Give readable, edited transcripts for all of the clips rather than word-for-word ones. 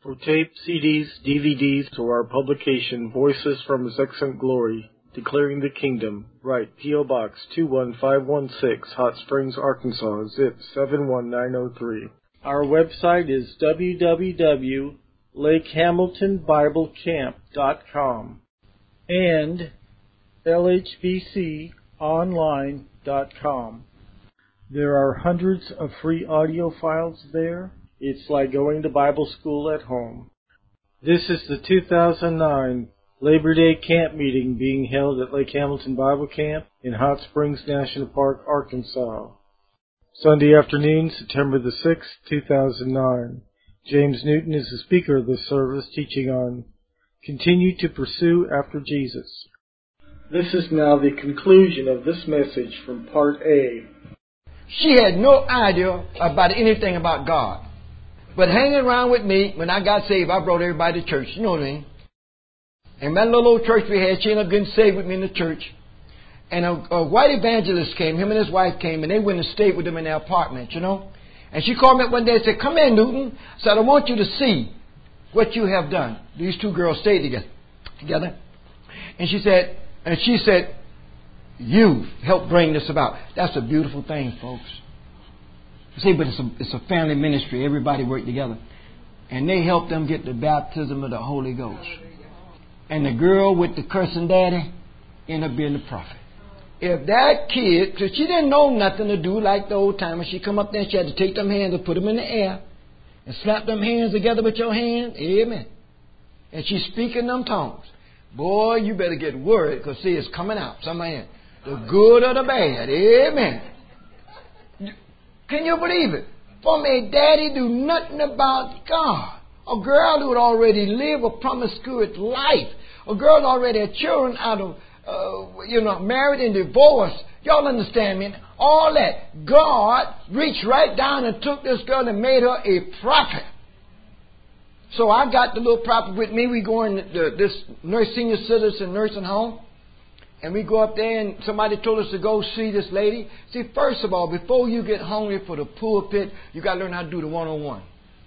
For tape, CDs, DVDs, or our publication, Voices from His Excellent Glory, Declaring the Kingdom, write P.O. Box 21516, Hot Springs, Arkansas, zip 71903. Our website is www.lakehamiltonbiblecamp.com and lhbconline.com. There are hundreds of free audio files there. It's like going to Bible school at home. This is the 2009 Labor Day Camp Meeting being held at Lake Hamilton Bible Camp in Hot Springs National Park, Arkansas. Sunday afternoon, September the 6th, 2009. James Newton is the speaker of this service, teaching on Continue to Pursue After Jesus. This is now the conclusion of this message from Part A. She had no idea about anything about God. But hanging around with me, when I got saved, I brought everybody to church. You know what I mean? And that little old church we had, she ended up getting saved with me in the church. And a white evangelist came, him and his wife came, and they went and stayed with them in their apartment, you know. And she called me up one day and said, "Come in, Newton." I said, "I want you to see what you have done." These two girls stayed together. And she said, "You helped bring this about." That's a beautiful thing, folks. See, but it's a family ministry. Everybody worked together. And they helped them get the baptism of the Holy Ghost. And the girl with the cursing daddy ended up being the prophet. If that kid, because she didn't know nothing to do like the old timers, she come up there and she had to take them hands and put them in the air and slap them hands together with your hands. Amen. And she's speaking them tongues. Boy, you better get worried, because see, it's coming out. Somebody, the good or the bad. Amen. Can you believe it? From a daddy do nothing about God. A girl who had already lived a promiscuous life. A girl already had children out of, married and divorced. Y'all understand me? All that. God reached right down and took this girl and made her a prophet. So I got the little prophet with me. We go in this senior citizen nursing home. And we go up there and somebody told us to go see this lady. See, first of all, before you get hungry for the pulpit, you got to learn how to do the one-on-one.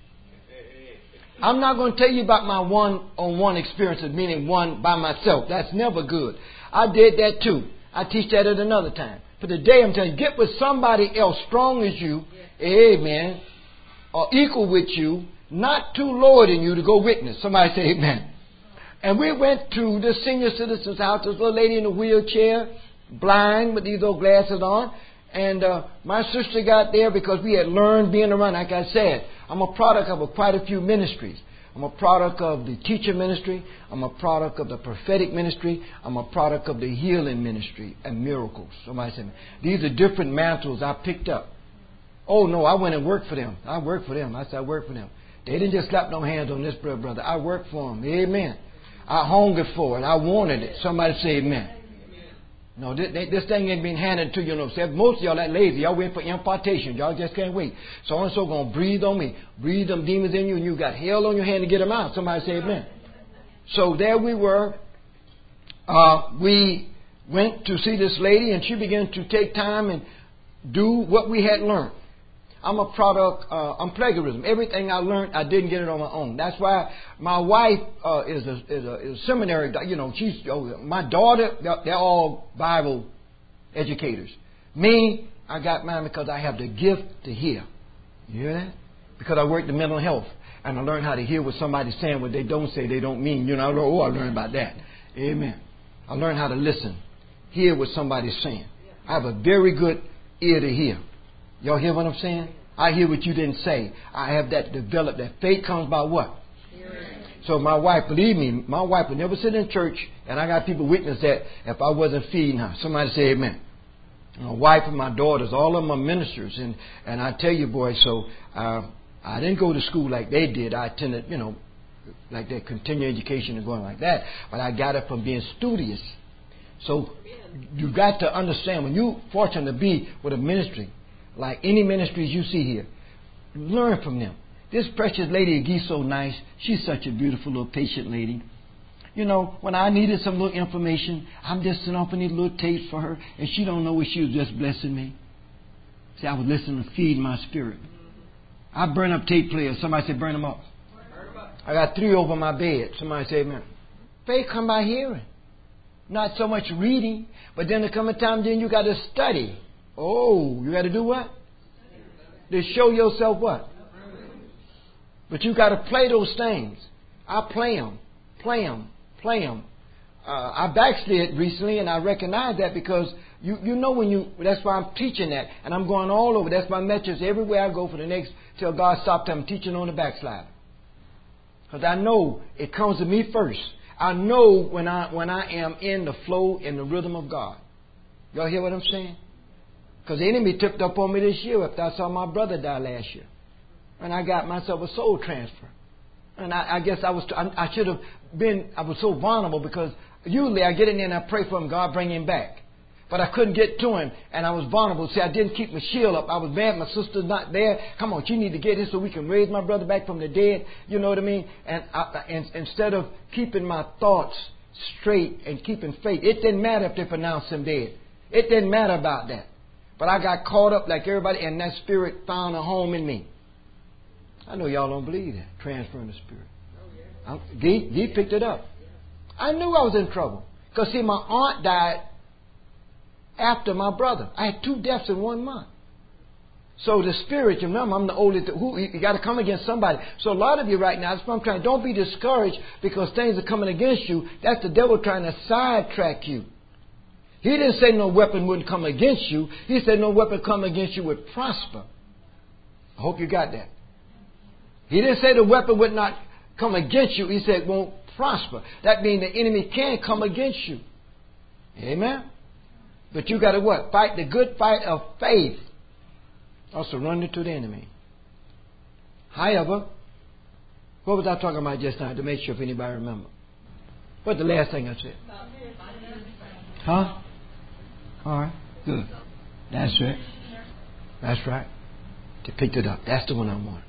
I'm not going to tell you about my one-on-one experiences, meaning one by myself. That's never good. I did that too. I teach that at another time. But today I'm telling you, get with somebody else strong as you, amen, or equal with you, not too lower than you to go witness. Somebody say amen. And we went to this senior citizen's house. This little lady in a wheelchair, blind with these old glasses on. And my sister got there because we had learned being around. Like I said, I'm a product of quite a few ministries. I'm a product of the teacher ministry. I'm a product of the prophetic ministry. I'm a product of the healing ministry and miracles. Somebody said, these are different mantles I picked up. Oh, no, I went and worked for them. I worked for them. I said, I worked for them. They didn't just slap no hands on this brother. I worked for them. Amen. I hungered for it. I wanted it. Somebody say amen. No, this thing ain't been handed to you. Most of y'all that lazy. Y'all waiting for impartation. Y'all just can't wait. So-and-so going to breathe on me. Breathe them demons in you, and you got hell on your hand to get them out. Somebody say amen. So there we were. We went to see this lady, and she began to take time and do what we had learned. I'm a product, I'm plagiarism. Everything I learned, I didn't get it on my own. That's why my wife is a seminary, she's, my daughter, they're all Bible educators. Me, I got mine because I have the gift to hear. You hear that? Because I worked in mental health. And I learned how to hear what somebody's saying, what they don't say, they don't mean. I learned about that. Amen. I learned how to listen. Hear what somebody's saying. I have a very good ear to hear. Y'all hear what I'm saying? I hear what you didn't say. I have that developed. That faith comes by what? Hearing. So my wife, believe me, my wife would never sit in church, and I got people witness that if I wasn't feeding her. Somebody say amen. My wife and my daughters, all of them are ministers. And I tell you, boy, so I didn't go to school like they did. I attended, like that continuing education and going like that. But I got it from being studious. So you got to understand, when you're fortunate to be with a ministry, like any ministries you see here, learn from them. This precious lady, Gee, so nice. She's such a beautiful little patient lady. When I needed some little information, I'm just sitting off these little tapes for her, and she don't know what she was just blessing me. See, I was listening to feed my spirit. I burn up tape players. Somebody said burn them up. I got 3 over my bed. Somebody say amen. Faith come by hearing. Not so much reading, but then there come a time then you got to study. Oh, you got to do what? To show yourself what? But you got to play those things. I play them. I backslid recently, and I recognize that because you know when you. That's why I'm teaching that, and I'm going all over. That's my message everywhere I go for the next till God stops. I'm teaching on the backslider because I know it comes to me first. I know when I am in the flow and the rhythm of God. Y'all hear what I'm saying? Because the enemy tipped up on me this year after I saw my brother die last year, and I got myself a soul transfer. And I guess I should have been. I was so vulnerable because usually I get in there and I pray for him, God bring him back. But I couldn't get to him, and I was vulnerable. See, I didn't keep my shield up. I was mad my sister's not there. Come on, you need to get here so we can raise my brother back from the dead. You know what I mean? And instead of keeping my thoughts straight and keeping faith, it didn't matter if they pronounced him dead. It didn't matter about that. But I got caught up like everybody, and that spirit found a home in me. I know y'all don't believe that, transferring the spirit. Dee picked it up. I knew I was in trouble. Because, see, my aunt died after my brother. I had 2 deaths in 1 month. So the spirit, you remember, I'm the oldest. You got to come against somebody. So a lot of you right now, that's what I'm trying. Don't be discouraged because things are coming against you. That's the devil trying to sidetrack you. He didn't say no weapon wouldn't come against you. He said no weapon come against you would prosper. I hope you got that. He didn't say the weapon would not come against you. He said it won't prosper. That means the enemy can come against you. Amen? But you got to what? Fight the good fight of faith. Or surrender to the enemy. However, what was I talking about just now to make sure if anybody remember? What's the last thing I said? Huh? All right. Good. That's it. That's right. They picked it up. That's the one I want.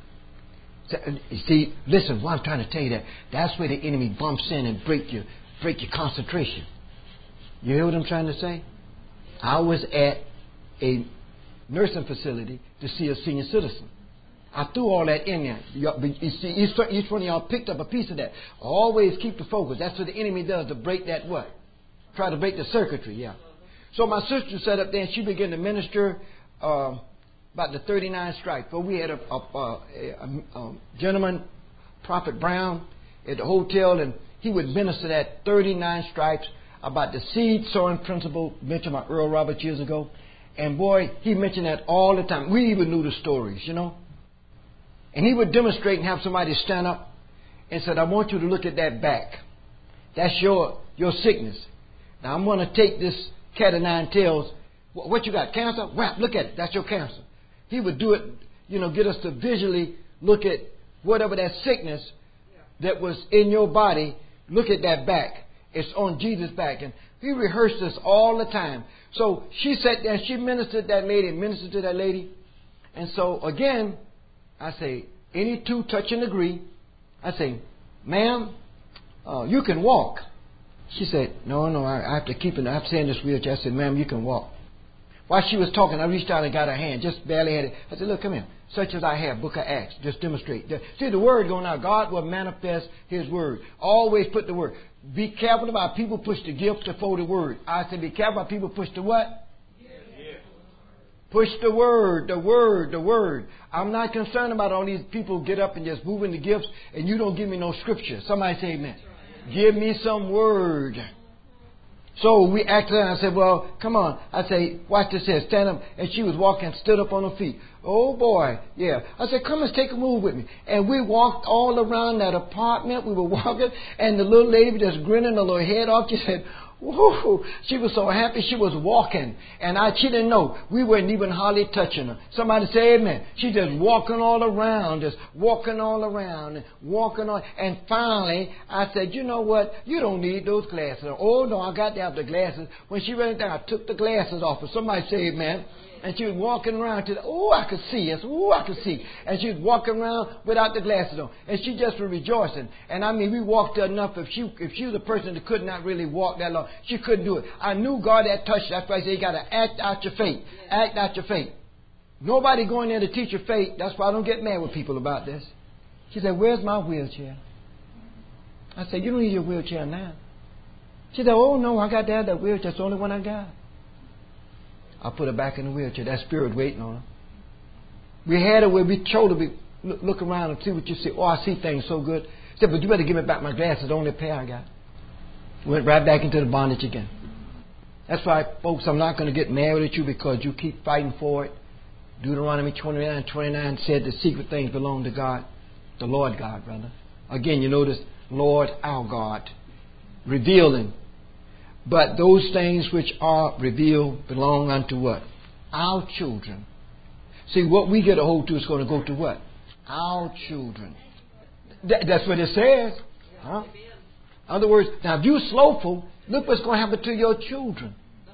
See, listen, what I'm trying to tell you that's where the enemy bumps in and break your concentration. You hear what I'm trying to say? I was at a nursing facility to see a senior citizen. I threw all that in there. You see, each one of y'all picked up a piece of that. Always keep the focus. That's what the enemy does to break that what? Try to break the circuitry, yeah. So my sister sat up there and she began to minister about the 39 stripes. But we had a gentleman, Prophet Brown, at the hotel, and he would minister that 39 stripes about the seed sowing principle mentioned by Earl Roberts years ago. And boy, he mentioned that all the time. We even knew the stories, you know. And he would demonstrate and have somebody stand up and said, I want you to look at that back. That's your sickness. Now I'm going to take this cat of 9 tails. What you got? Cancer? Wow, look at it. That's your cancer. He would do it, you know, get us to visually look at whatever that sickness that was in your body. Look at that back. It's on Jesus' back. And he rehearsed this all the time. So she sat there and she ministered to that lady. And so again, I say, any two touch and agree. I say, ma'am, you can walk. She said, no, I have to keep it. I have to stay in this wheelchair. I said, ma'am, you can walk. While she was talking, I reached out and got her hand. Just barely had it. I said, look, come here. Such as I have, book of Acts. Just demonstrate. See, the word going out. God will manifest His word. Always put the word. Be careful about people push the gift before the word. I said, be careful about people push the what? Yes. Push the word, the word, the word. I'm not concerned about all these people get up and just move in the gifts and you don't give me no scripture. Somebody say amen. Give me some word. So we acted and I said, well, come on. I say, watch this here. Stand up. And she was walking, stood up on her feet. Oh, boy. Yeah. I said, come and take a move with me. And we walked all around that apartment. We were walking. And the little lady just grinning her little head off. She said, whoa. She was so happy she was walking. And she didn't know. We weren't even hardly touching her. Somebody say amen. She just walking all around. Just walking all around. And walking on. And finally, I said, you know what? You don't need those glasses. Oh, no, I got to have the glasses. When she ran down, I took the glasses off her. Somebody say amen. And she was walking around to I could see. Yes, I could see. And she was walking around without the glasses on. And she just was rejoicing. And I mean, we walked her enough. If she was a person that could not really walk that long, she couldn't do it. I knew God had touched her. That's why I said you got to act out your faith. Act out your faith. Nobody going there to teach your faith. That's why I don't get mad with people about this. She said, where's my wheelchair? I said, you don't need your wheelchair now. She said, oh, no, I got to have that wheelchair. It's the only one I got. I put her back in the wheelchair. That spirit waiting on her. We had her where we told her, look around and see what you see. Oh, I see things so good. She said, but you better give me back my glasses. The only pair I got. Went right back into the bondage again. That's why, folks, I'm not going to get mad at you because you keep fighting for it. Deuteronomy 29:29 said the secret things belong to God, the Lord God, brother. Again, you notice, Lord our God, revealing. But those things which are revealed belong unto what? Our children. See, what we get a hold to is going to go to what? Our children. That's what it says. Huh? In other words, now if you're slowful, look what's going to happen to your children.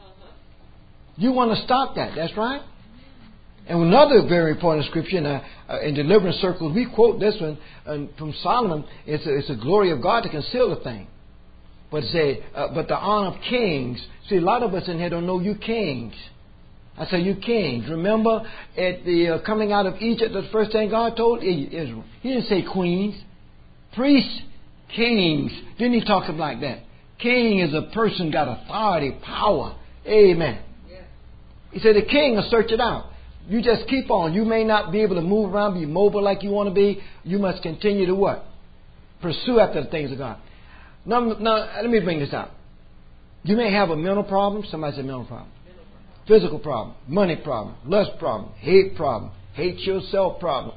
You want to stop that. That's right. And another very important scripture in deliverance circles, we quote this one from Solomon. It's a glory of God to conceal a thing. But say, but the honor of kings. See, a lot of us in here don't know you kings. I say you kings. Remember at the coming out of Egypt, the first thing God told Israel. He didn't say queens, priests, kings. Didn't he talk like that? King is a person got authority, power. Amen. He said the king will search it out. You just keep on. You may not be able to move around, be mobile like you want to be. You must continue to what? Pursue after the things of God. Now, let me bring this out. You may have a mental problem. Somebody said mental problem. Physical problem. Money problem. Lust problem. Hate problem. Hate yourself problem.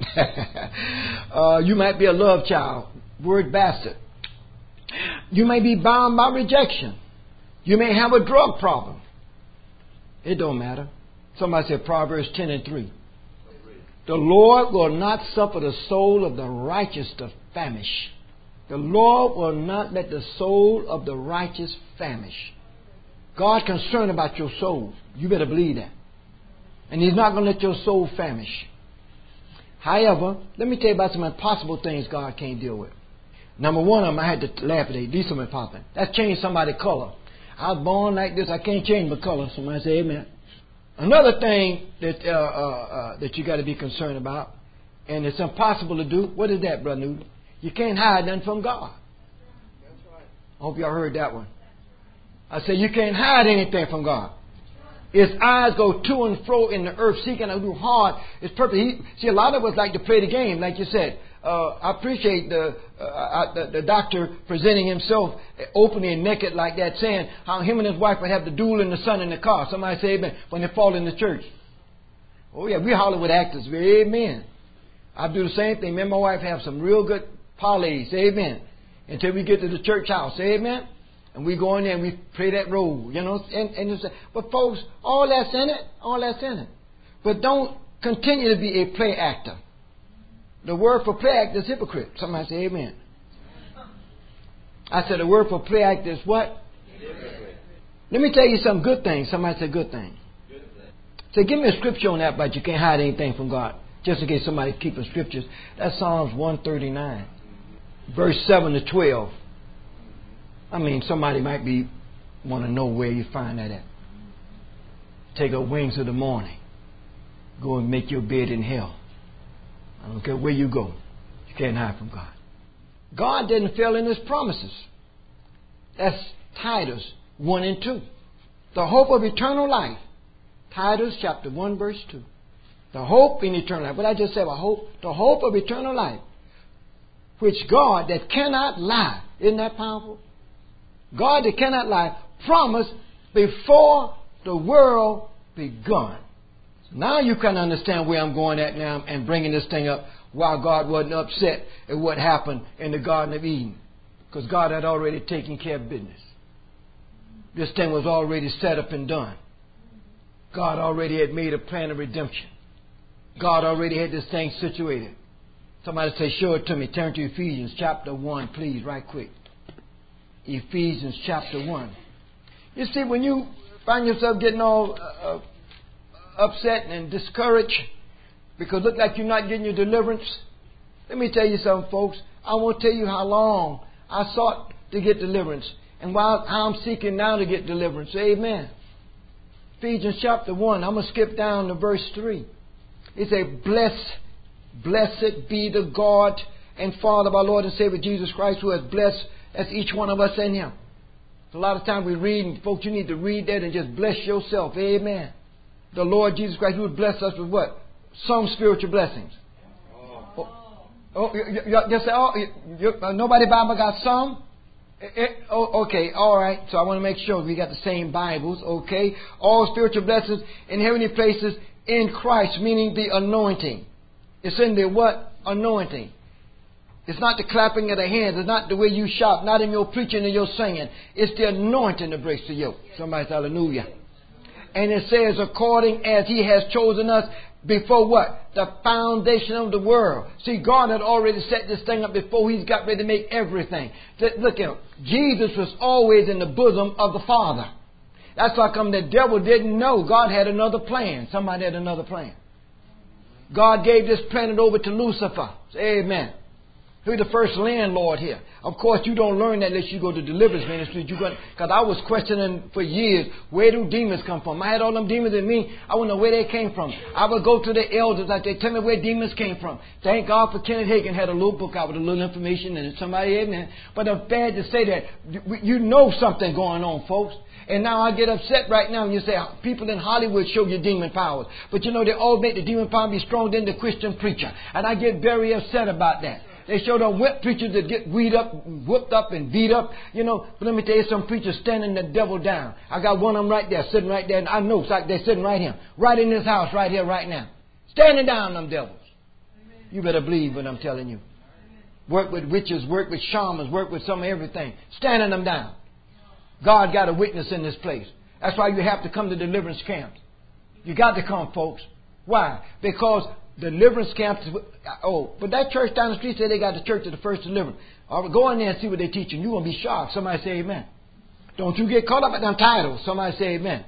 You might be a love child. Word bastard. You may be bound by rejection. You may have a drug problem. It don't matter. Somebody said Proverbs 10:3. The Lord will not suffer the soul of the righteous to famish. The Lord will not let the soul of the righteous famish. God's concerned about your soul. You better believe that. And He's not going to let your soul famish. However, let me tell you about some impossible things God can't deal with. Number one of them, I had to laugh at it. These are some impossible. That's changed somebody's color. I was born like this. I can't change my color. Somebody say amen. Another thing that you got to be concerned about, and it's impossible to do. What is that, Brother Newton? You can't hide nothing from God. That's right. I hope y'all heard that one. I say you can't hide anything from God. His eyes go to and fro in the earth, seeking to do hard. It's perfect. See, a lot of us like to play the game, like you said. I appreciate the doctor presenting himself openly and naked like that, saying how him and his wife would have the duel in the sun in the car. Somebody say amen when they fall in the church. Oh yeah, we're Hollywood actors. Amen. I do the same thing. Me and my wife have some real good parlays. Amen. Until we get to the church house. Amen. And we go in there and we play that role. You know. But folks, all that's in it. All that's in it. But don't continue to be a play actor. The word for play actor is hypocrite. Somebody say amen. I said the word for play actor is what? Hypocrite. Let me tell you some good things. Somebody say good things. Say, give me a scripture on that, but you can't hide anything from God. Just in case somebody's keeping scriptures. That's Psalms 139. Verse 7 to 12. I mean, somebody might want to know where you find that at. Take up wings of the morning. Go and make your bed in hell. I don't care where you go. You can't hide from God. God didn't fail in His promises. That's Titus 1 and 2. The hope of eternal life. Titus chapter 1 verse 2. The hope in eternal life. What I just said about hope. The hope of eternal life. Which God that cannot lie. Isn't that powerful? God that cannot lie promised before the world begun. Now you can understand where I'm going at now and bringing this thing up while God wasn't upset at what happened in the Garden of Eden. Because God had already taken care of business. This thing was already set up and done. God already had made a plan of redemption. God already had this thing situated. Somebody say, show it to me. Turn to Ephesians chapter 1, please, right quick. Ephesians chapter 1. You see, when you find yourself getting all upset and discouraged because it looks like you're not getting your deliverance, let me tell you something, folks. I won't tell you how long I sought to get deliverance and how I'm seeking now to get deliverance. Amen. Ephesians chapter 1. I'm going to skip down to verse 3. It says, Blessed be the God and Father of our Lord and Savior Jesus Christ, who has blessed That's each one of us in Him. A lot of times we read, and folks, you need to read that and just bless yourself. Amen. The Lord Jesus Christ, He would bless us with what? Some spiritual blessings. Just say, nobody Bible got some? Okay, all right. So I want to make sure we got the same Bibles. Okay. All spiritual blessings in heavenly places in Christ, meaning the anointing. It's in the what? Anointing. It's not the clapping of the hands. It's not the way you shout. Not in your preaching and your singing. It's the anointing that breaks the yoke. Somebody say hallelujah. And it says, according as He has chosen us before what? The foundation of the world. See, God had already set this thing up before He's got ready to make everything. Look at Him. Jesus was always in the bosom of the Father. That's why come the devil didn't know God had another plan. Somebody had another plan. God gave this planet over to Lucifer. Say amen. Who's the first landlord here? Of course, you don't learn that unless you go to deliverance ministry. Because I was questioning for years, where do demons come from? I had all them demons in me. I wouldn't know where they came from. I would go to the elders. I'd say, tell me where demons came from. Thank God for Kenneth Hagin had a little book out with a little information in it. Somebody, amen. But I'm bad to say that. You know something going on, folks. And now I get upset right now when you say people in Hollywood show you demon powers. But you know, they all make the demon power be stronger than the Christian preacher. And I get very upset about that. They show the whip preachers that get whooped up and beat up. You know, but let me tell you, some preachers standing the devil down. I got one of them right there, sitting right there. And I know it's like they're sitting right here. Right in this house, right here, right now. Standing down them devils. You better believe what I'm telling you. Work with witches, work with shamans, work with some of everything. Standing them down. God got a witness in this place. That's why you have to come to deliverance camps. You got to come, folks. Why? Because deliverance camps. But that church down the street said they got the church of the first deliverance. Go in there and see what they're teaching. You're going to be shocked. Somebody say amen. Don't you get caught up at them titles. Somebody say amen.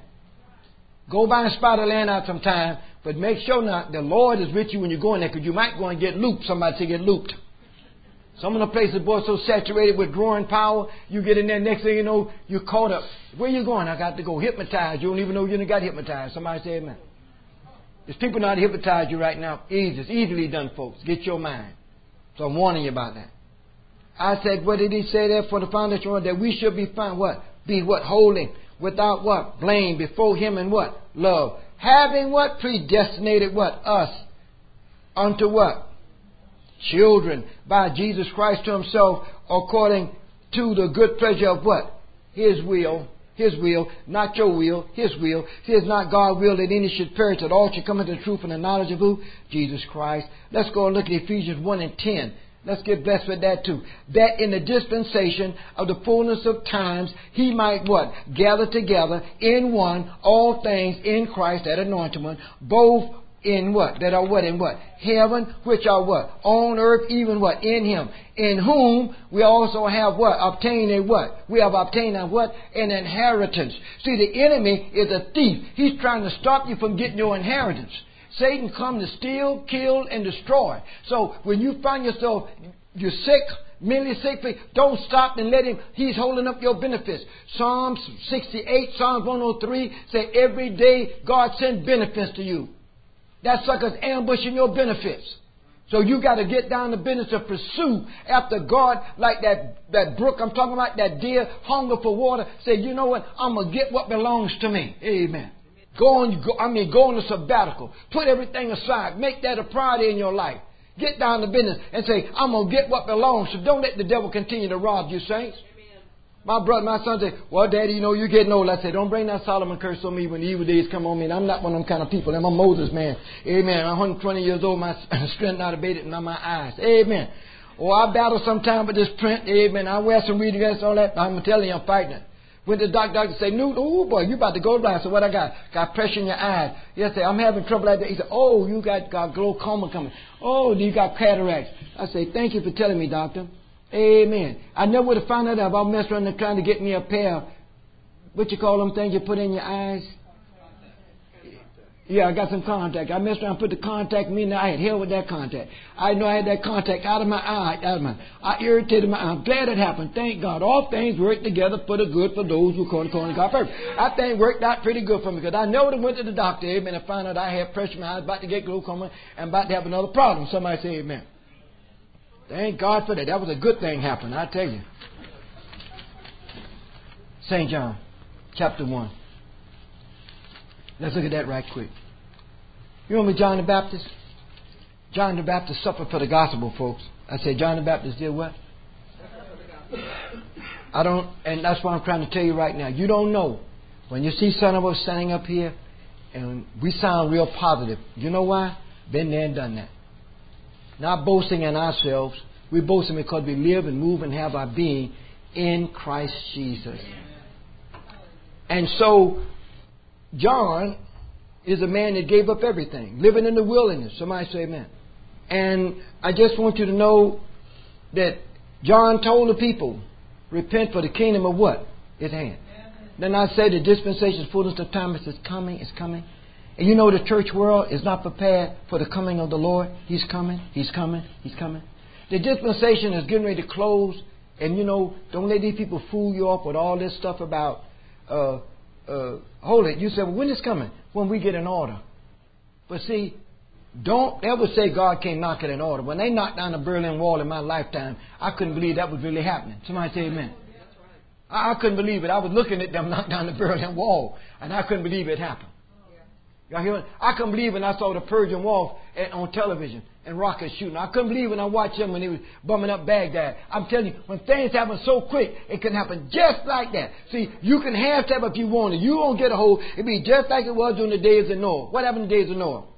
Go by and spy the land out sometime, but make sure not the Lord is with you when you go in there, because you might go and get looped. Somebody say get looped. Some of the places, boy, so saturated with drawing power, you get in there, next thing you know, you're caught up. Where you going? I got to go. Hypnotized. You don't even know you done got hypnotized. Somebody say amen. There's people not to hypnotize you right now. It's easily done, folks. Get your mind. So I'm warning you about that. I said, what did He say there for the foundation? That we should be found what? Be what? Holy. Without what? Blame. Before Him and what? Love. Having what? Predestinated what? Us. Unto what? Children. By Jesus Christ to Himself, according to the good pleasure of what? His will. His will, not your will, His will. See, it's not God's will that any should perish, that all should come into the truth and the knowledge of who? Jesus Christ. Let's go and look at Ephesians 1 and 10. Let's get blessed with that too. That in the dispensation of the fullness of times, He might what? Gather together in one all things in Christ, that anointed one, both in what? That are what? In what? Heaven, which are what? On earth, even what? In Him. In whom we also have what? Obtained a what? We have obtained a what? An inheritance. See, the enemy is a thief. He's trying to stop you from getting your inheritance. Satan comes to steal, kill, and destroy. So when you find yourself, you're sick, mentally sick, don't stop and let him. He's holding up your benefits. Psalms 68, Psalms 103 say every day God sends benefits to you. That sucker's ambushing your benefits. So you got to get down to business to pursue after God, like that brook I'm talking about, that deer hunger for water. Say, you know what? I'm going to get what belongs to me. Amen. Go on a sabbatical. Put everything aside. Make that a priority in your life. Get down to business and say, I'm going to get what belongs. So don't let the devil continue to rob you, saints. My son said, well, Daddy, you know, you're getting old. I said, don't bring that Solomon curse on me when the evil days come on me. And I'm not one of them kind of people. I'm a Moses man. Amen. I'm 120 years old. My strength not abated and not my eyes. Amen. Oh, I battle sometime with this print. Amen. I wear some reading glasses, all that. I'm telling you, I'm fighting it. Went to the doctor say, no, oh boy, you about to go blind. So what I got? Got pressure in your eyes. Yes, I I'm having trouble like that. He said, oh, you got glaucoma coming. Oh, you got cataracts. I say, thank you for telling me, doctor. Amen. I never would have found out if I messed around and trying to get me a pair of, what you call them things you put in your eyes? Yeah, I got some contact. I messed around and put the contact in me, and I had hell with that contact. I know I had that contact out of my eye. I irritated my eye. I'm glad it happened. Thank God. All things work together for the good for those who call according to God's purpose. I think it worked out pretty good for me, because I never went to the doctor, amen, and found out I had pressure in my eyes, about to get glaucoma, and about to have another problem. Somebody say amen. Thank God for that. That was a good thing happened, I tell you. St. John, chapter 1. Let's look at that right quick. You remember John the Baptist? John the Baptist suffered for the gospel, folks. I said John the Baptist did what? And that's what I'm trying to tell you right now. You don't know. When you see some of us standing up here and we sound real positive, you know why? Been there and done that. Not boasting in ourselves. We're boasting because we live and move and have our being in Christ Jesus. And so, John is a man that gave up everything, living in the wilderness. Somebody say amen. And I just want you to know that John told the people, repent, for the kingdom of what? Is at hand. Then I say the dispensation, fullness of time is coming, it's coming. And you know the church world is not prepared for the coming of the Lord. He's coming, He's coming, He's coming. The dispensation is getting ready to close. And you know, don't let these people fool you up with all this stuff about, hold it. You say, well, when is coming? When we get an order. But see, don't ever say God can't knock it in order. When they knocked down the Berlin Wall in my lifetime, I couldn't believe that was really happening. Somebody say amen. I couldn't believe it. I was looking at them knock down the Berlin Wall, and I couldn't believe it happened. Y'all hear it? I couldn't believe when I saw the Persian Wall on television and rockets shooting. I couldn't believe when I watched them when they was bombing up Baghdad. I'm telling you, when things happen so quick, it can happen just like that. See, you can have step if you want it. You won't get a hold. It'll be just like it was during the days of Noah. What happened in the days of Noah?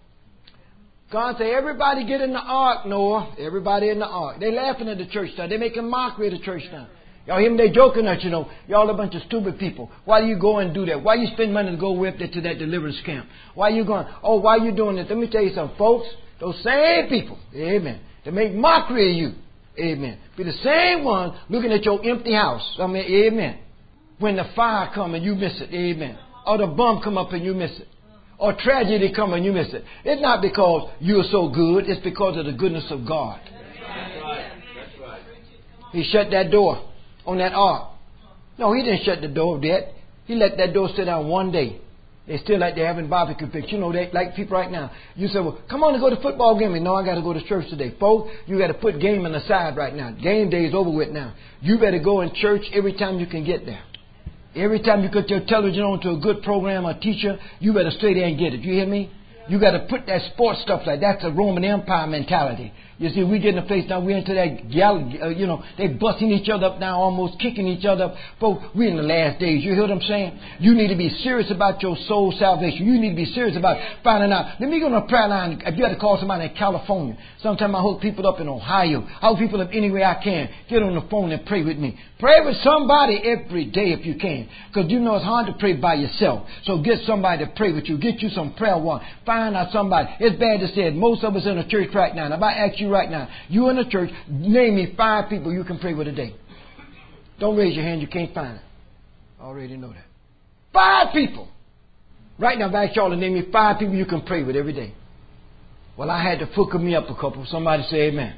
God said, everybody get in the ark, Noah. Everybody in the ark. They laughing at the church now. They making mockery of the church now. Y'all hear them? They joking at you know. Y'all a bunch of stupid people. Why do you go and do that? Why you spend money to go with that to that deliverance camp? Why you going? Oh, why you doing this? Let me tell you something, folks. Those same people, amen, they make mockery of you, amen. Be the same one looking at your empty house, amen. When the fire come and you miss it, amen. Or the bomb come up and you miss it. Or tragedy come and you miss it. It's not because you're so good. It's because of the goodness of God. That's right. That's right. He shut that door on that ark. No, He didn't shut the door of that. He let that door sit down one day. They still like they're having barbecue pictures. You know, they like people right now. You say, well, come on and go to football game. No, I got to go to church today. Folks, you got to put gaming aside right now. Game day is over with now. You better go in church every time you can get there. Every time you put your television on to a good program or teacher, you better stay there and get it. You hear me? You got to put that sports stuff like that's a Roman Empire mentality. You see, we get in a place now, we're into that, they busting each other up now, almost kicking each other up. Folks, we're in the last days. You hear what I'm saying? You need to be serious about your soul salvation. You need to be serious about finding out. Let me go on a prayer line. If you had to call somebody in California, sometimes I hook people up in Ohio. I hook people up any way I can. Get on the phone and pray with me. Pray with somebody every day if you can. Because you know it's hard to pray by yourself. So get somebody to pray with you. Get you some prayer one. Find out somebody. It's bad to say it. Most of us in the church right now. And if I ask you right now, you in the church, name me 5 people you can pray with a day. Don't raise your hand, you can't find it. I already know that. 5 people. Right now, if I ask y'all to name me 5 people you can pray with every day. Well, I had to hook me up a couple. Somebody say amen.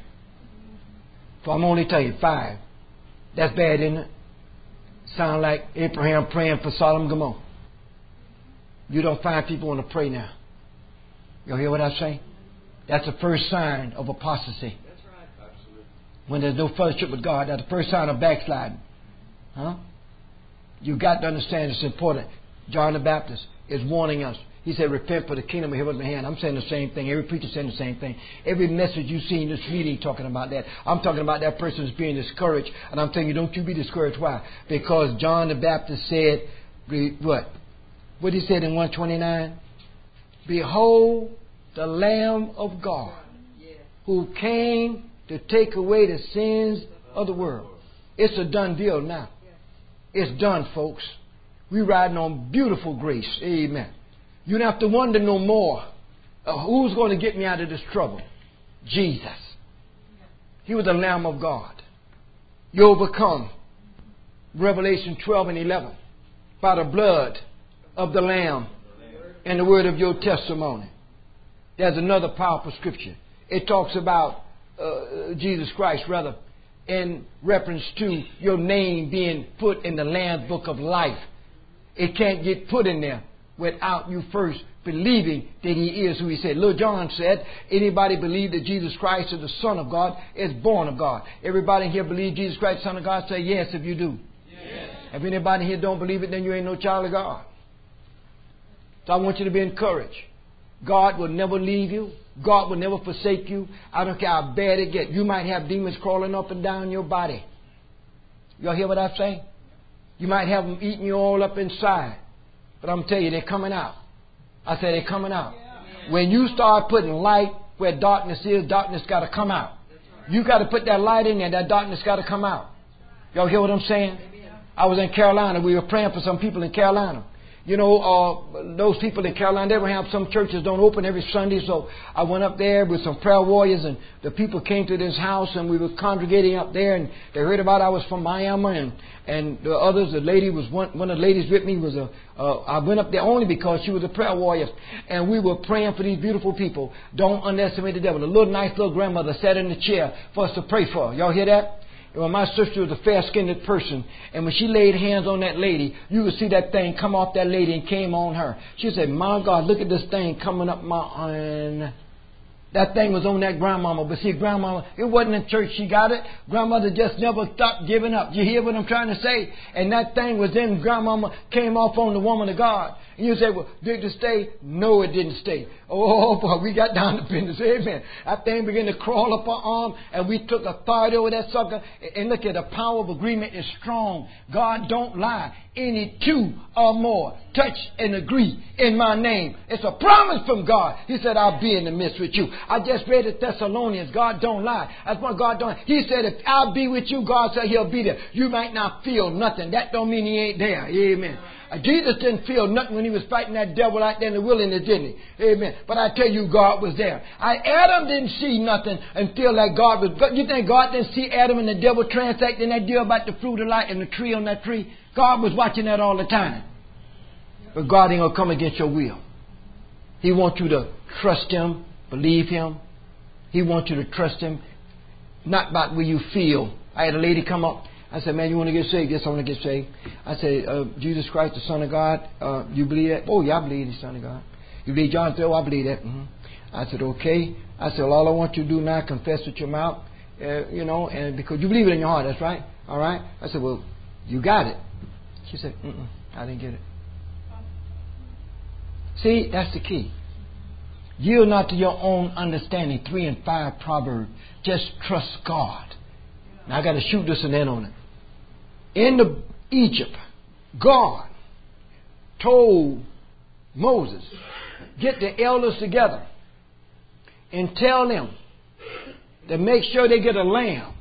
So I'm only telling you 5. That's bad, isn't it? Sound like Abraham praying for Sodom and Gomorrah. You don't find people want to pray now. Y'all hear what I say? That's the first sign of apostasy. That's right. Absolutely. When there's no fellowship with God, that's the first sign of backsliding. Huh? You got to understand it's important. John the Baptist is warning us. He said, repent, for the kingdom of heaven is at hand. I'm saying the same thing. Every preacher saying the same thing. Every message you see in this meeting talking about that. I'm talking about that person who's being discouraged. And I'm telling you, don't you be discouraged. Why? Because John the Baptist said, what? What he said in 129? Behold the Lamb of God who came to take away the sins of the world. It's a done deal now. It's done, folks. We're riding on beautiful grace. Amen. You don't have to wonder no more. Who's going to get me out of this trouble? Jesus. He was the Lamb of God. You overcome. Revelation 12 and 11. By the blood of the Lamb and the word of your testimony. There's another powerful scripture. It talks about Jesus Christ, rather, in reference to your name being put in the Lamb's book of life. It can't get put in there without you first believing that He is who He said. Little John said, anybody believe that Jesus Christ is the Son of God is born of God. Everybody here believe Jesus Christ is the Son of God? Say yes if you do. Yes. If anybody here don't believe it, then you ain't no child of God. So I want you to be encouraged. God will never leave you. God will never forsake you. I don't care how bad it gets. You might have demons crawling up and down your body. Y'all hear what I'm saying? You might have them eating you all up inside. But I'm telling you, they're coming out. I said they're coming out. When you start putting light where darkness is, darkness got to come out. You got to put that light in there. That darkness got to come out. Y'all hear what I'm saying? I was in Carolina. We were praying for some people in Carolina. You know, those people in Carolina, they will have some churches don't open every Sunday. So I went up there with some prayer warriors, and the people came to this house, and we were congregating up there, and they heard about I was from Miami, and the others, the lady was one of the ladies with me was I went up there only because she was a prayer warrior, and we were praying for these beautiful people. Don't underestimate the devil. A little nice little grandmother sat in the chair for us to pray for. Y'all hear that? And when my sister was a fair-skinned person, and when she laid hands on that lady, you could see that thing come off that lady and came on her. She said, my God, look at this thing coming up my arm. That thing was on that grandmama. But see, grandmama, it wasn't in church she got it. Grandmother just never stopped giving up. You hear what I'm trying to say? And that thing was in grandmama, came off on the woman of God. And you say, well, did it stay? No, it didn't stay. Oh, boy, we got down to business. Amen. That thing began to crawl up her arm, and we took authority over that sucker. And look at the power of agreement is strong. God don't lie. Any two or more touch and agree in my name. It's a promise from God. He said, I'll be in the midst with you. I just read the Thessalonians. God don't lie. That's what God don't. He said, if I'll be with you, God said he'll be there. You might not feel nothing. That don't mean he ain't there. Amen. Jesus didn't feel nothing when he was fighting that devil out there in the wilderness, didn't he? Amen. But I tell you, God was there. Adam didn't see nothing and feel like God was. But you think God didn't see Adam and the devil transacting that deal about the fruit of life and the tree on that tree? God was watching that all the time. But God ain't going to come against your will. He wants you to trust him, believe him. He wants you to trust him, not about where you feel. I had a lady come up. I said, man, you want to get saved? Yes, I want to get saved. I said, Jesus Christ, the Son of God, you believe that? Oh, yeah, I believe he's the Son of God. You believe John? Oh, I believe that. Mm-hmm. I said, okay. I said, well, all I want you to do now, confess with your mouth, and because you believe it in your heart, that's right. All right. I said, well, you got it. She said, I didn't get it. See, that's the key. Yield not to your own understanding. 3 and 5 Proverbs. Just trust God. Now I got to shoot this and end on it. In Egypt, God told Moses, get the elders together and tell them to make sure they get a lamb.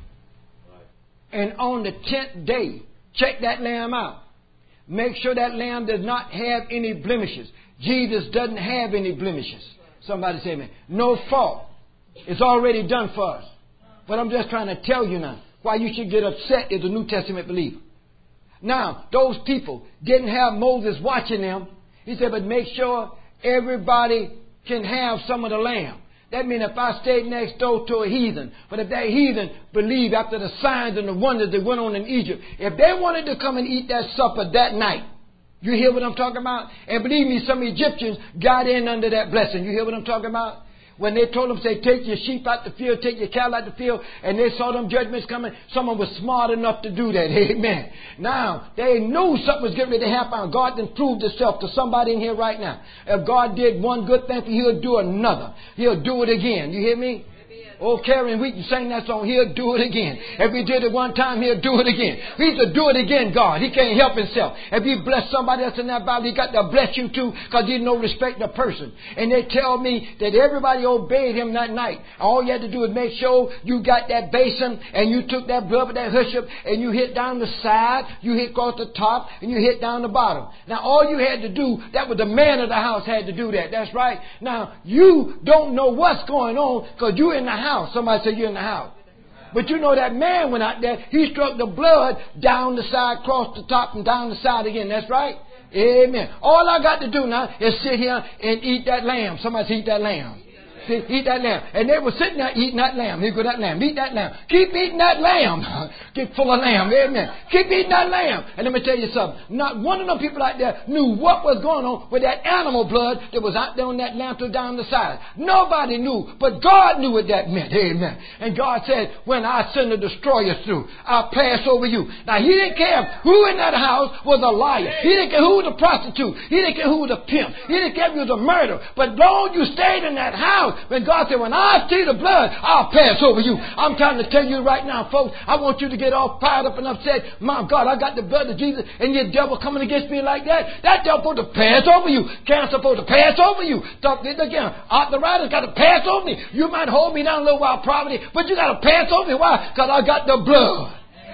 And on the 10th day, check that lamb out. Make sure that lamb does not have any blemishes. Jesus doesn't have any blemishes. Somebody say, man, no fault. It's already done for us. But I'm just trying to tell you now why you should get upset as a New Testament believer. Now, those people didn't have Moses watching them. He said, but make sure everybody can have some of the lamb. That means if I stayed next door to a heathen, but if that heathen believed after the signs and the wonders that went on in Egypt, if they wanted to come and eat that supper that night, you hear what I'm talking about? And believe me, some Egyptians got in under that blessing. You hear what I'm talking about? When they told them, say, take your sheep out the field, take your cattle out the field, and they saw them judgments coming, someone was smart enough to do that. Amen. Now, they knew something was getting ready to happen. God done proved himself to somebody in here right now. If God did one good thing for you, he'll do another. He'll do it again. You hear me? Oh, Karen, we can sing that song. He'll do it again. If he did it one time, he'll do it again. He's a do it again God. He can't help himself. If he blessed somebody else in that Bible, he got to bless you too, because he no respect the person. And they tell me that everybody obeyed him that night. All you had to do is make sure you got that basin and you took that blood with that hush up and you hit down the side, you hit across the top, and you hit down the bottom. Now, all you had to do, that was the man of the house had to do that. That's right. Now, you don't know what's going on because you're in the house. Somebody say you're in the house. But you know that man went out there, he struck the blood down the side, across the top, and down the side again. That's right. Amen. All I got to do now is sit here and eat that lamb. Somebody say eat that lamb. See, eat that lamb. And they were sitting there eating that lamb. Here go that lamb. Eat that lamb. Keep eating that lamb. Get full of lamb. Amen. Keep eating that lamb. And let me tell you something. Not one of them people out there knew what was going on with that animal blood that was out there on that lamb down the side. Nobody knew, but God knew what that meant. Amen. And God said, when I send the destroyers through, I'll pass over you. Now, he didn't care who in that house was a liar. He didn't care who was a prostitute. He didn't care who was a pimp. He didn't care if you was a murderer. But long you stayed in that house, when God said, when I see the blood, I'll pass over you. I'm trying to tell you right now, folks, I want you to get all fired up and upset. My God, I got the blood of Jesus, and your devil coming against me like that. That devil supposed to pass over you. Cancer supposed to pass over you. Again, arthritis got to pass over me. You might hold me down a little while, poverty, but you got to pass over me. Why? Because I got the blood.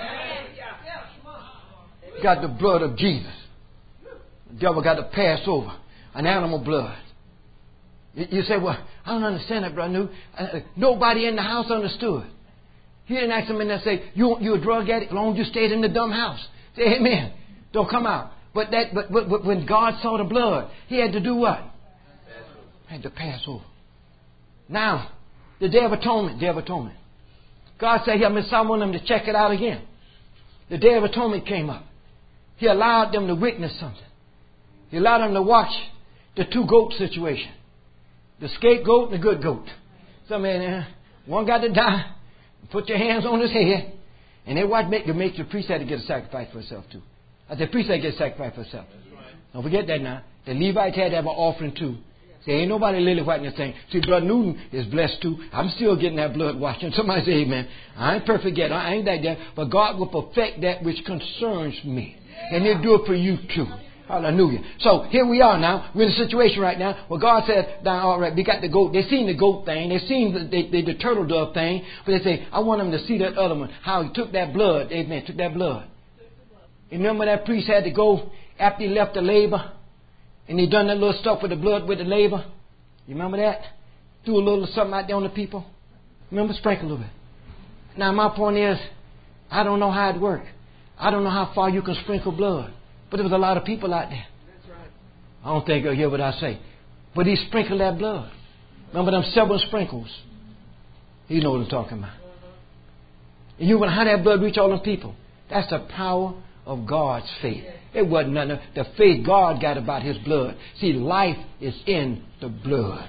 Got the blood of Jesus. The devil got to pass over. An animal blood. You say, well, I don't understand that, brother. Nobody in the house understood. He didn't ask them in there and say, you a drug addict as long as you stayed in the dumb house. Say, amen. Don't come out. But when God saw the blood, he had to do what? Had to pass over. Now, the Day of Atonement. God said, I want them to check it out again. The Day of Atonement came up. He allowed them to witness something. He allowed them to watch the two goat situation. The scapegoat and the good goat. One got to die. Put your hands on his head. And they watch make the priest had to get a sacrifice for himself too. The priest had to get a sacrifice for himself. Don't forget that now. The Levites had to have an offering too. Say, ain't nobody lily white in this thing. See, Brother Newton is blessed too. I'm still getting that blood washing. Somebody say amen. I ain't perfect yet. I ain't that yet. But God will perfect that which concerns me. And he'll do it for you too. Hallelujah. So here we are now. We're in a situation right now where God said, now, all right, we got the goat. They seen the goat thing. They seen the turtle dove thing. But they say, I want them to see that other one. How he took that blood. Amen. Took that blood. You remember that priest had to go after he left the labor? And he done that little stuff with the blood with the labor. You remember that? Threw a little something out there on the people. Remember? Sprinkle a little bit. Now my point is, I don't know how it worked. I don't know how far you can sprinkle blood. But there was a lot of people out there. That's right. I don't think you'll hear what I say. But he sprinkled that blood. Remember them 7 sprinkles? You know what I'm talking about. And you want how that blood reach all them people. That's the power of God's faith. It wasn't nothing. The faith God got about his blood. See, life is in the blood.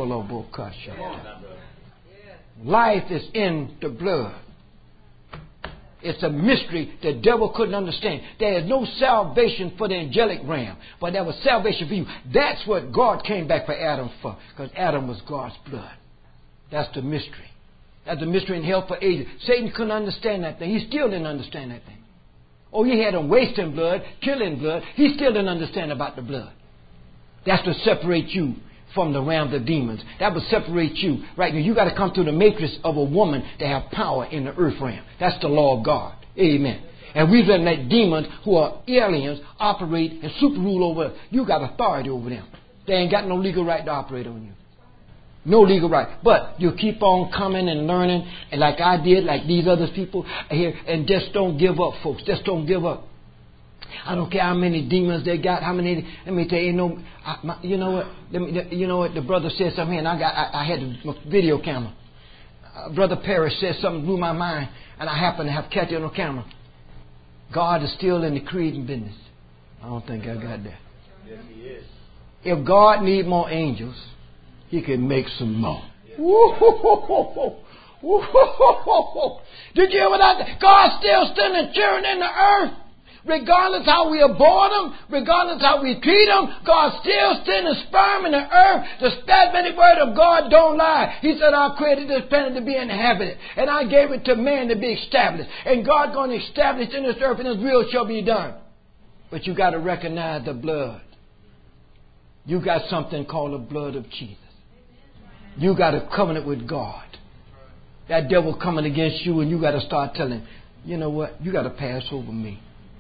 Life is in the blood. It's a mystery the devil couldn't understand. There is no salvation for the angelic realm, but there was salvation for you. That's what God came back for Adam for, because Adam was God's blood. That's the mystery. That's the mystery in hell for ages. Satan couldn't understand that thing. He still didn't understand that thing. Oh, he had him wasting blood, killing blood. He still didn't understand about the blood. That's to separate you from the realm of demons. That will separate you. Right now, you got to come through the matrix of a woman to have power in the earth realm. That's the law of God. Amen. And we've let demons who are aliens operate and super rule over us. You got authority over them. They ain't got no legal right to operate on you. No legal right. But you keep on coming and learning, and like I did, like these other people here, and just don't give up, folks. Just don't give up. I don't care how many demons they got, how many. Let me tell you, you know what? You know what? The brother said something here, and I had the video camera. Brother Parrish said something blew my mind, and I happened to have catch it on camera. God is still in the creating business. I don't think I got that. Yes, He is. If God need more angels, He can make some more. Woo-hoo-hoo-hoo-hoo. Woo-hoo-hoo-hoo-hoo. Did you hear what I said? God's still standing cheering in the earth. Regardless how we abhor them, regardless how we treat them, God's still standing sperm in the earth. The statement word of God don't lie. He said, I created this planet to be inhabited, and I gave it to man to be established. And God's going to establish in this earth, and His will shall be done. But you got to recognize the blood. You got something called the blood of Jesus. You got a covenant with God. That devil coming against you, and you got to start telling him, you know what? You got to pass over me.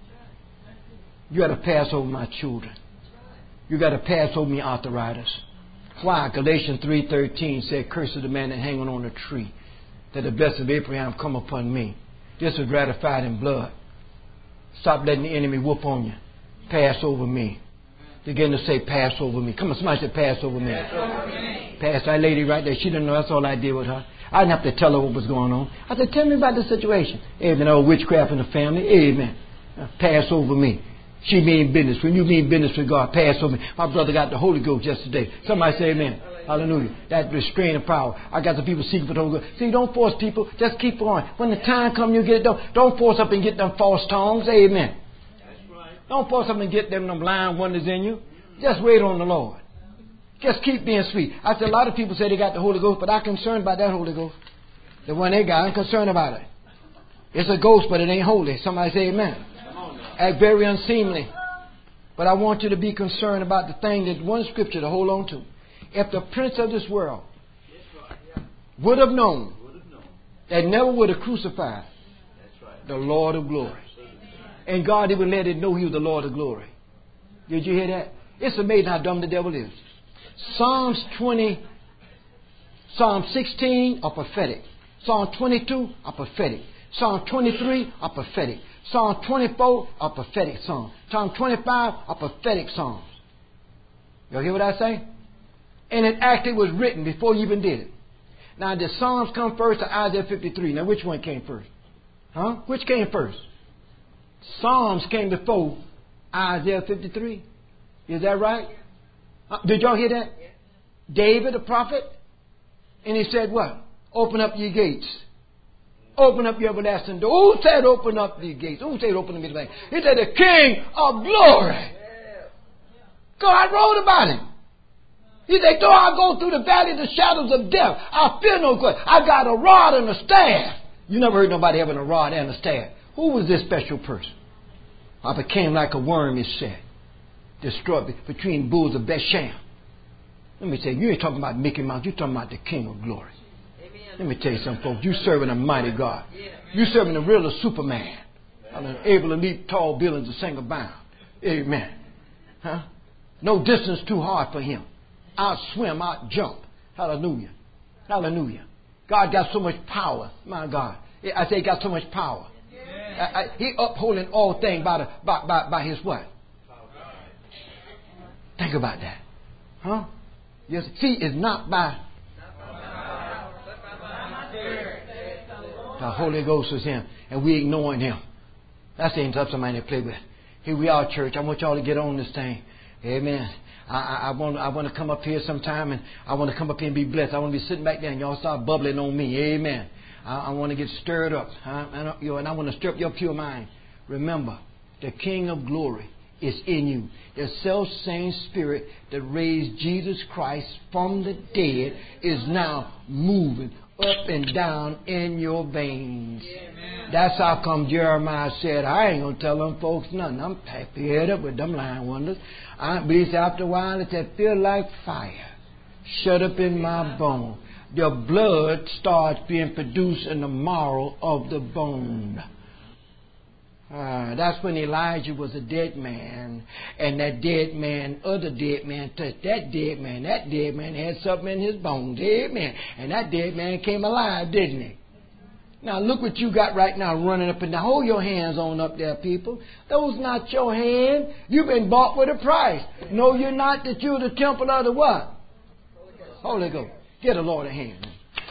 You got to pass over my children. You got to pass over me arthritis. Why? Galatians 3:13 said, "Cursed is the man that hanging on a tree, that the blessing of Abraham come upon me." This is ratified in blood. Stop letting the enemy whoop on you. Pass over me. Begin to say, pass over me. Come on, somebody say, pass over me. Pass over me. Pastor, that lady right there, she didn't know. That's all I did with her. I didn't have to tell her what was going on. I said, tell me about the situation. Amen. Oh, witchcraft in the family. Amen. Pass over me. She mean business. When you mean business with God, pass over me. My brother got the Holy Ghost yesterday. Somebody say amen. Hallelujah. That restraining power. I got some people seeking for the Holy Ghost. See, don't force people. Just keep going. When the time comes, you get it. Don't force up and get them false tongues. Amen. Don't force up and get them blind wonders in you. Just wait on the Lord. Just keep being sweet. I said a lot of people say they got the Holy Ghost, but I'm concerned about that Holy Ghost. The one they got, I'm concerned about it. It's a ghost, but it ain't holy. Somebody say amen. Act very unseemly. But I want you to be concerned about the thing that one scripture to hold on to. If the prince of this world would have known that never would have crucified the Lord of glory. And God even let it know He was the Lord of glory. Did you hear that? It's amazing how dumb the devil is. Psalm 16 are prophetic. Psalm 22 are prophetic. Psalm 23 are prophetic. Psalm 24 are prophetic songs. Psalm 25 are prophetic songs. Y'all hear what I say? And it actually was written before you even did it. Now, did Psalms come first or Isaiah 53? Now, which one came first? Huh? Which came first? Psalms came before Isaiah 53. Is that right? Did y'all hear that? David, the prophet, and he said what? Open up your gates. Open up your everlasting door. Who said open up the gates? Who said open up the gates? He said the King of glory. God wrote about him. He said, though I go through the valley of the shadows of death, I fear no good. I got a rod and a staff. You never heard nobody having a rod and a staff. Who was this special person? I became like a worm, he said. Destroyed between bulls of Bethshan. Let me tell you, you ain't talking about Mickey Mouse. You're talking about the King of glory. Let me tell you something, folks. You're serving a mighty God. You're serving the real Superman. Able to leap tall buildings a single bound. Amen. Huh? No distance too hard for him. Out swim, out jump. Hallelujah. Hallelujah. God got so much power. My God. I say he got so much power. He upholding all things by his what? Think about that. Huh? Yes. See, it's not by the Holy Ghost is him, and we ignoring him. That's ain't up somebody to play with. Here we are, church. I want y'all to get on this thing. Amen. I want to come up here sometime, and I want to come up here and be blessed. I want to be sitting back there, and y'all start bubbling on me. Amen. I want to get stirred up, and I want to stir up your pure mind. Remember, the King of glory is in you. The self-same Spirit that raised Jesus Christ from the dead is now moving up and down in your veins. Amen. That's how come Jeremiah said, I ain't going to tell them folks nothing. I'm fed up with them lying wonders. But he said, after a while, it said, feel like fire shut up in my bone. Your blood starts being produced in the marrow of the bone. That's when Elijah was a dead man, and that dead man, other dead man, touched that dead man. That dead man had something in his bones. Amen. And that dead man came alive, didn't he? Now look what you got right now running up and down. Hold your hands on up there, people. Those not your hand. You've been bought with a price. No, you're not. That you're the temple of the what? Holy Ghost. Get the Lord a hand.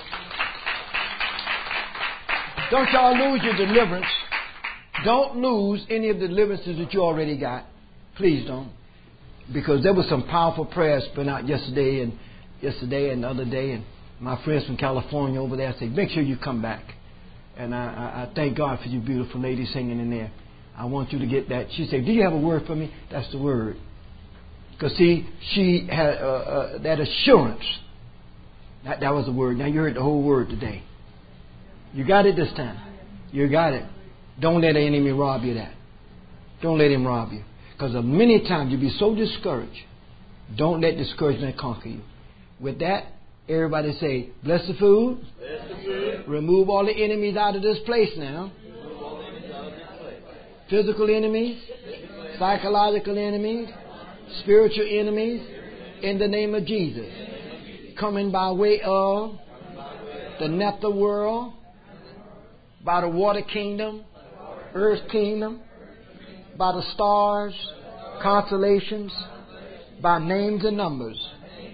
Don't y'all lose your deliverance. Don't lose any of the deliverances that you already got. Please don't. Because there was some powerful prayers put out yesterday and the other day. And my friends from California over there said, make sure you come back. And I thank God for you beautiful ladies singing in there. I want you to get that. She said, do you have a word for me? That's the word. Because see, she had that assurance. That was the word. Now you heard the whole word today. You got it this time. You got it. Don't let the enemy rob you of that. Don't let him rob you. Because many times you'll be so discouraged. Don't let discouragement conquer you. With that, everybody say, bless the food. Bless the food. Remove all the enemies out of this place now. Physical enemies, psychological enemies, spiritual enemies, in the name of Jesus. Coming by way of the nether world, by the water kingdom, earth kingdom, by the stars, constellations, by names and numbers.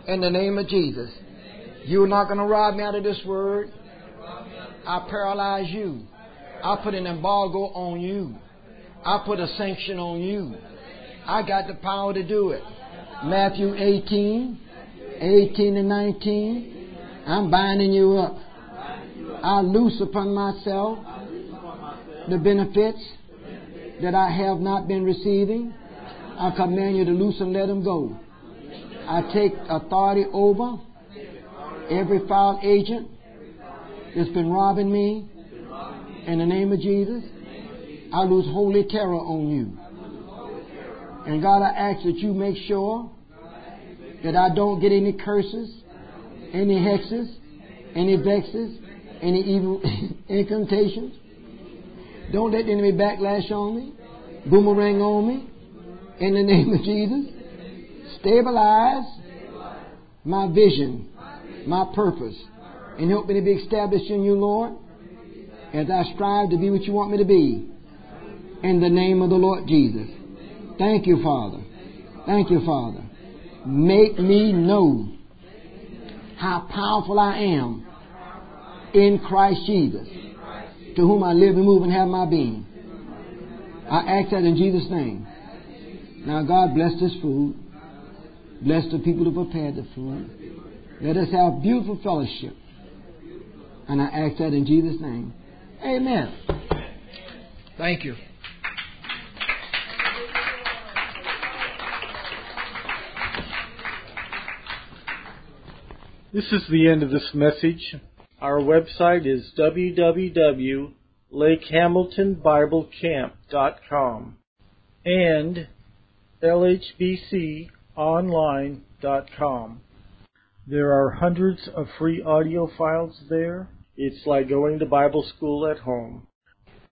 In the name of Jesus. You're not going to rob me out of this word. I paralyze you. I put an embargo on you. I put a sanction on you. I got the power to do it. Matthew 18 and 19. I'm binding you up. I loose upon myself the benefits that I have not been receiving. I command you to loose and let them go. I take authority over every foul agent that's been robbing me. In the name of Jesus, I lose holy terror on you. And God, I ask that you make sure that I don't get any curses, any hexes, any vexes, any evil incantations. Don't let the enemy backlash on me, boomerang on me. In the name of Jesus, stabilize my vision, my purpose, and help me to be established in you, Lord, as I strive to be what you want me to be. In the name of the Lord Jesus. Thank you, Father. Thank you, Father. Make me know how powerful I am in Christ Jesus, to whom I live and move and have my being. I ask that in Jesus' name. Now, God, bless this food. Bless the people who prepared the food. Let us have beautiful fellowship. And I ask that in Jesus' name. Amen. Thank you. This is the end of this message. Our website is www.lakehamiltonbiblecamp.com and lhbconline.com. There are hundreds of free audio files there. It's like going to Bible school at home.